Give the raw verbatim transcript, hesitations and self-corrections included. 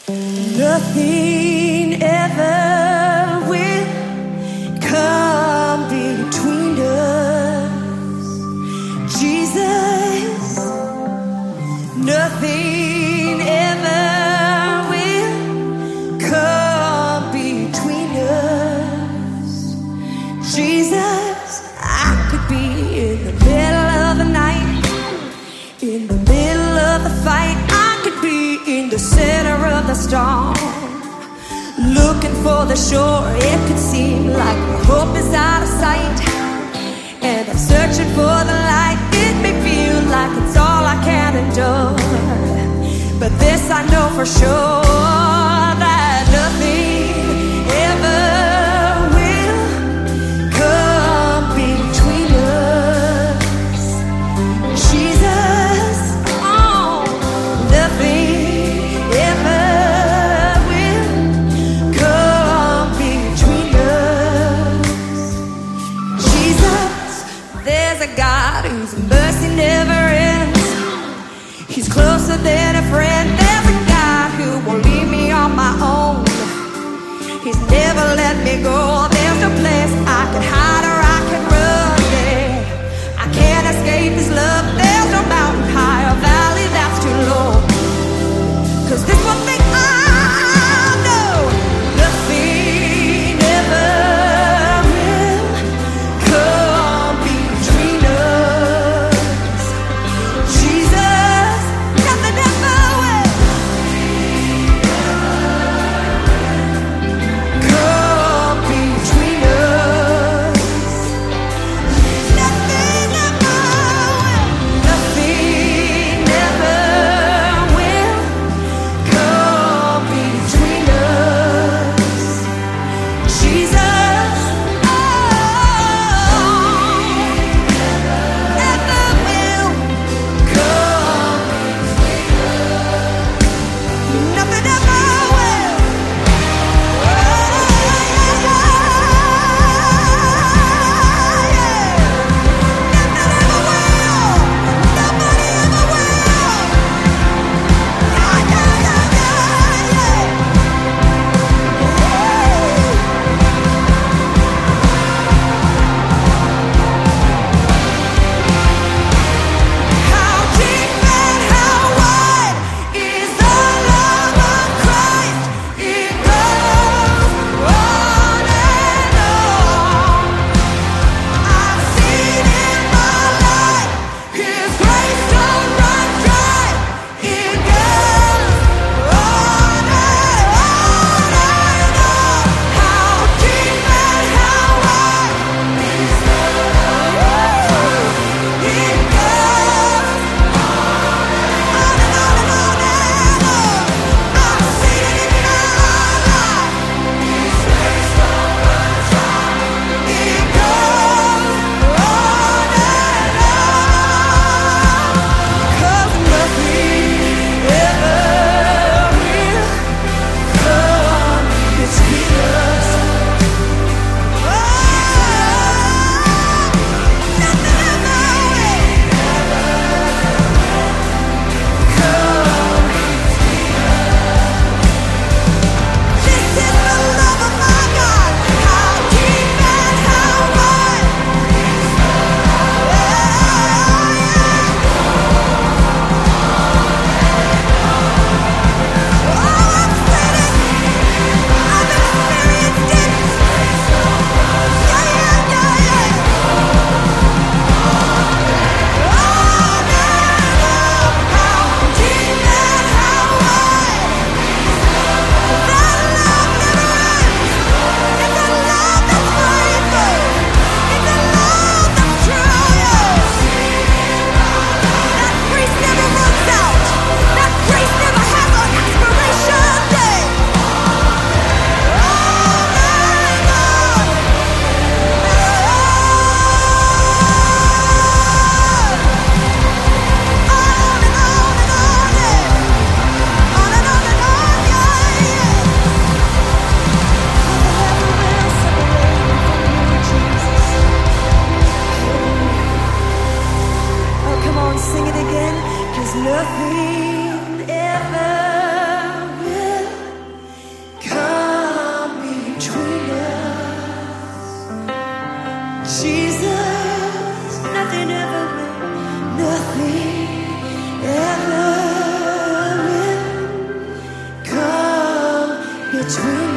Nothing ever will come between us, Jesus. Nothing ever will come between us, Jesus. I could be in the middle of the night, in the middle of the fight. I could be in the center of the storm, looking for the shore. It could seem like hope is out of sight, and I'm searching for the light. It may feel like it's all I can endure, but this I know for sure, that nothing ever will come between us, Jesus. Oh, nothing ever will come between us, Jesus. There's a God whose mercy never ends. He's closer than a friend. There's a God who won't leave between